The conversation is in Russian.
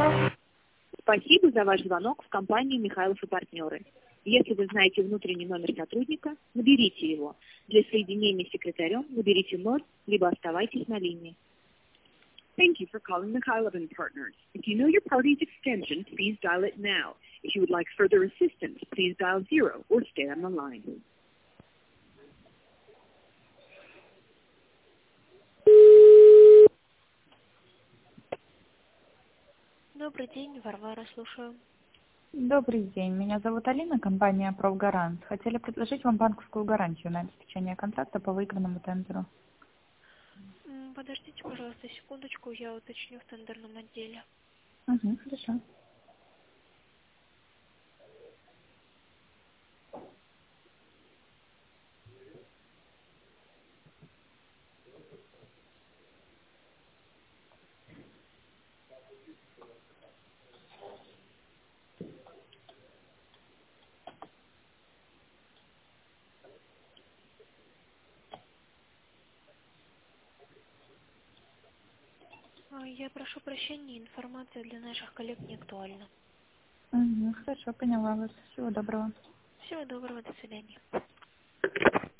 Спасибо за ваш звонок в компанию «Михайлов и партнеры». Если вы знаете внутренний номер сотрудника, наберите его. Для соединения с секретарем наберите 0, либо оставайтесь на линии. Thank you for calling Mikhailov and Partners. If you know your party's extension, please dial it now. If you would like further assistance, please dial 0 or stay on the line. Добрый день, Варвара, слушаю. Добрый день, меня зовут Алина, компания «Профгарант». Хотели предложить вам банковскую гарантию на обеспечение контракта по выигранному тендеру. Подождите, пожалуйста, секундочку, я уточню в тендерном отделе. Угу, хорошо. Я прошу прощения, информация для наших коллег не актуальна. Угу, хорошо, поняла вас. Всего доброго. Всего доброго, до свидания.